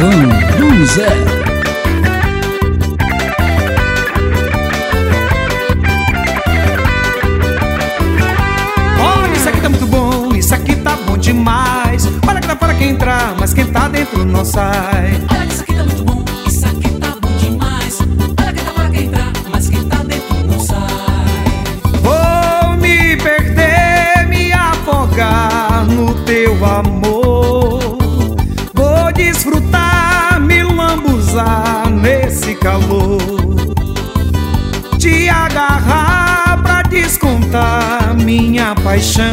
Van do Zé. Olha, isso aqui tá muito bom, isso aqui tá bom demais. Olha que dá para quem entrar, mas quem tá dentro não sai. Olha que isso aqui tá muito bom, isso aqui tá bom demais. Olha que dá para quem entrar, mas quem tá dentro não sai. Vou me perder, me afogar no teu amor. Vou desfrutar, me lambuzar nesse calor. Te agarrar pra descontar minha paixão.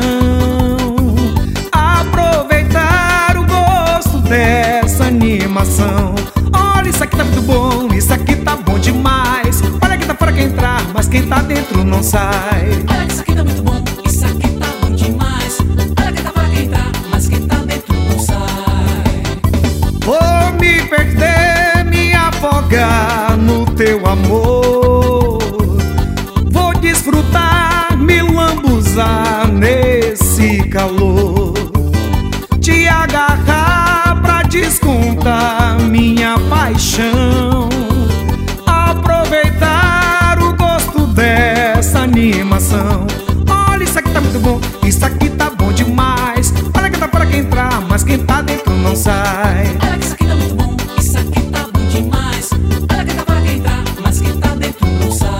Aproveitar o gosto dessa animação. Olha, isso aqui tá muito bom, isso aqui tá bom demais. Olha que dá para quem entrar, mas quem tá dentro não sai. Olha que isso aqui tá muito bom, isso aqui tá bom demais. Olha que dá para quem entrar, mas quem tá dentro não sai. Vou me perder, me afogar no teu amor. Vou desfrutar, me lambuzar nesse calor. Te agarrar pra descontar minha paixão. Aproveitar o gosto dessa animação. Olha, isso aqui tá muito bom, isso aqui tá bom demais. Olha que dá para quem entrar, mas quem tá dentro não sai. Olha que isso aqui tá muito bom, isso aqui tá bom demais. Olha que dá para quem entrar, mas quem tá dentro não sai.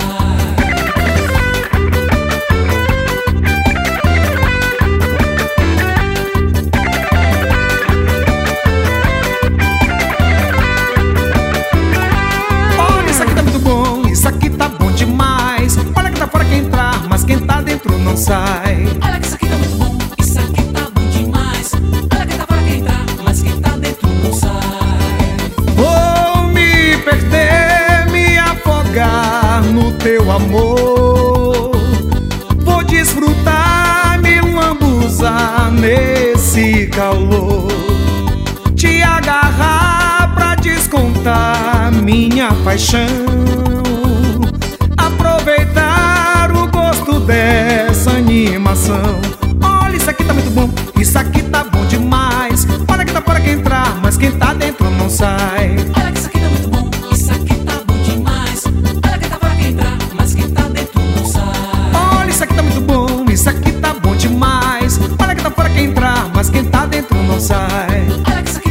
Olha, isso aqui tá muito bom, isso aqui tá bom demais. Olha que dá para quem entrar, mas quem tá dentro não sai. Olha que isso aqui tá muito bom, isso aqui tá bom demais. Olha que dá para quem entrar, mas quem tá dentro não sai. Vou me perder, me afogar no teu amor. Vou desfrutar, me lambuzar nesse calor. Te agarrar pra descontar minha paixão. Aproveitar o gosto dessa animação. Olha, isso aqui tá muito bom, isso aqui tá bom demais. Olha que dá para quem entrar, mas quem tá dentro não sai. Olha que isso aqui tá muito bom, isso aqui tá bom demais. Olha que dá para quem entrar, mas quem tá dentro não sai. Olha, isso aqui tá muito bom, isso aqui tá bom demais. Olha que dá para quem entrar, mas quem tá dentro não sai. Olha que isso aqui